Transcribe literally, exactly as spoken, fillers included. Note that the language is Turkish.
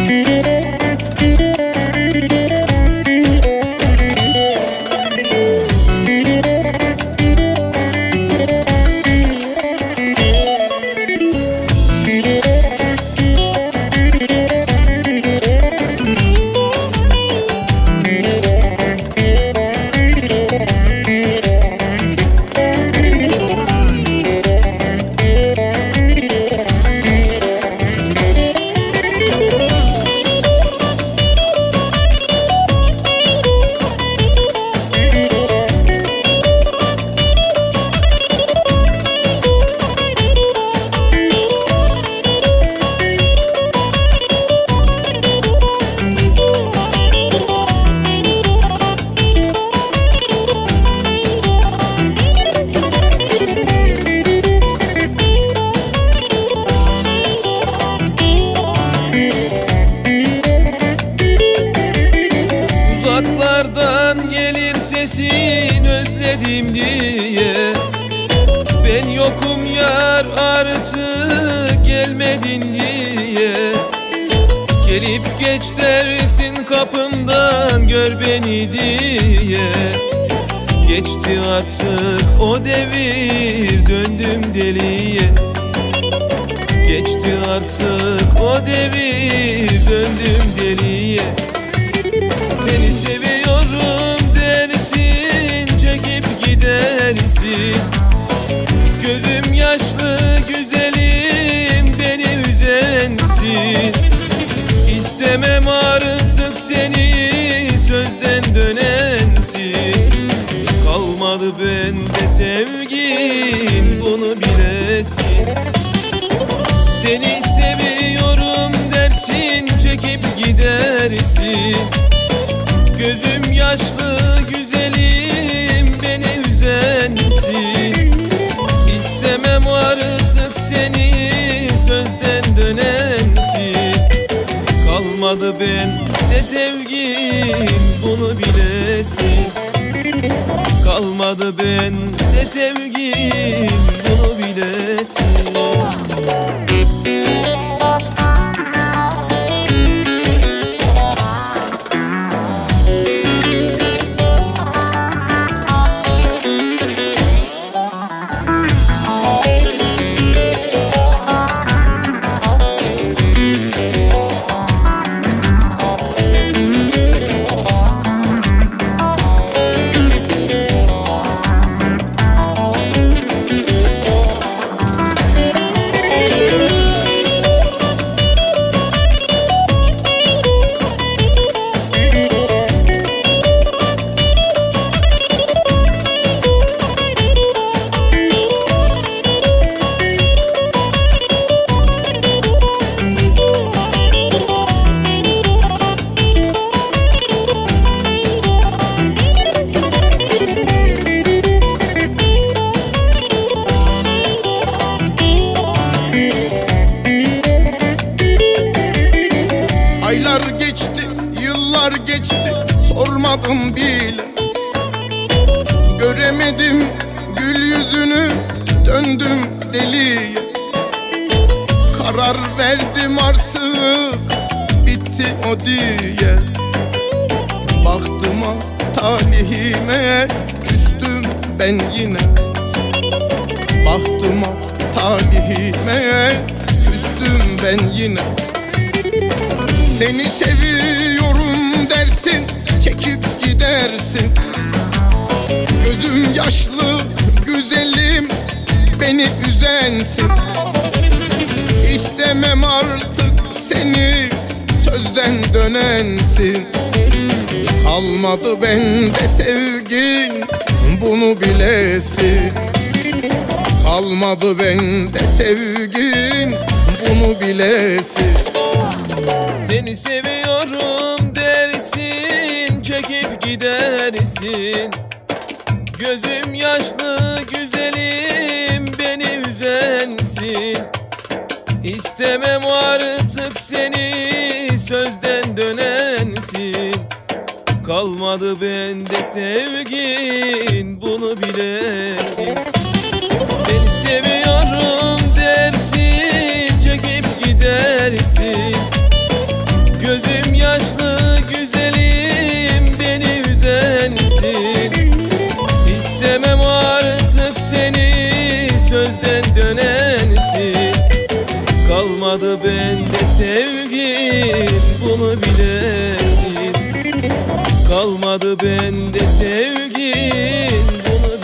Uzaklardan gelir sesin özledim diye. Ben yokum yar artık gelmedin diye. Gelip geç dersin kapımdan gör beni diye. Geçti artık o devir döndüm deliye. Geçti artık o devir döndüm deliye. Seni seviyorum dersin çekip gidersin. Gözüm yaşlı güzelim beni üzensin. İstemem artık seni sözden dönensin. Kalmadı bende sevgin bunu bilesin. Seni seviyorum dersin çekip gidersin. Gözüm yaşlı güzelim beni üzensin. İstemem artık seni sözden dönensin. Kalmadı bende sevgin bunu bilesin. Kalmadı bende sevgin bunu bilesin. Aylar geçti, yıllar geçti, sormadım bile. Göremedim gül yüzünü, döndüm deliye. Karar verdim artık, bitti o diye. Baktıma, talihime, küstüm ben yine. Baktıma, talihime, küstüm ben yine. Seni seviyorum dersin, çekip gidersin. Gözüm yaşlı, güzelim, beni üzensin. İstemem artık seni, sözden dönensin. Kalmadı bende sevgin, bunu bilesin. Kalmadı bende sevgin, bunu bilesin. Seni seviyorum dersin çekip gidersin. Gözüm yaşlı güzelim beni üzensin. İstemem artık seni sözden dönensin. Kalmadı bende sevgin bunu bilesin. Seni seviyorum dersin çekip gidersin. sevgin, bunu bilesin. Kalmadı bende sevgin, bunu